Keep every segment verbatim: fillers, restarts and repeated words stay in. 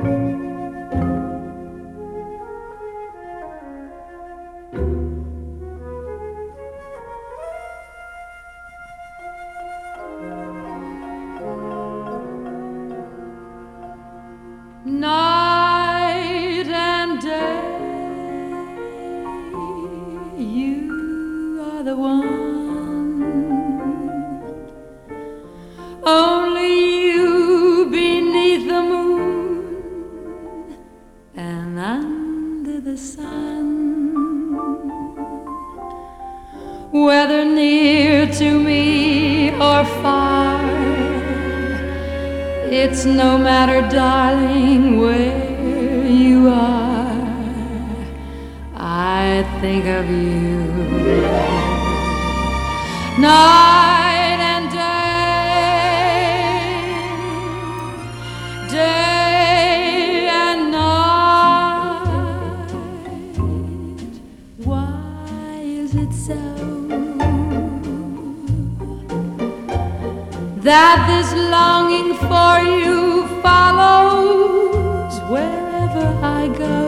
Night and day, you are the one. Only you beneath the moon and under the sun. Whether near to me or far, it's no matter, darling, where you are. I think of you night and day, day and night. Why is it so that this longing for you follows wherever I go?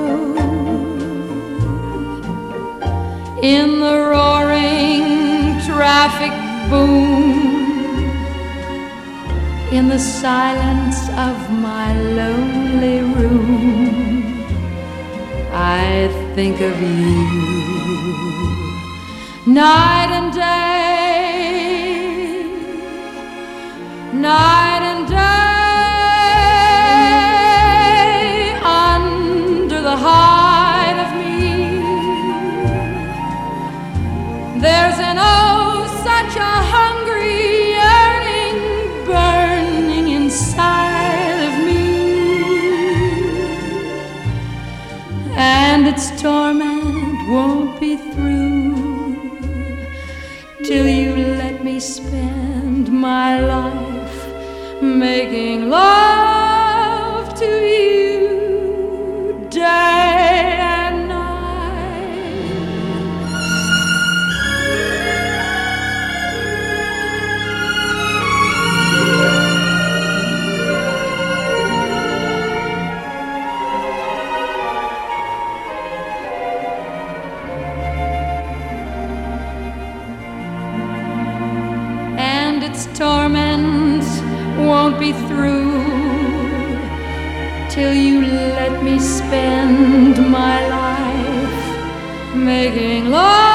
In the roaring traffic boom, in the silence of my lonely room, I think of you night and day, night and day, under the hide of me. There's an oh, such a hungry yearning burning inside of me, and its torment won't be through till you let me spend my life making love to you day and night. And its torment won't be through till you let me spend my life making love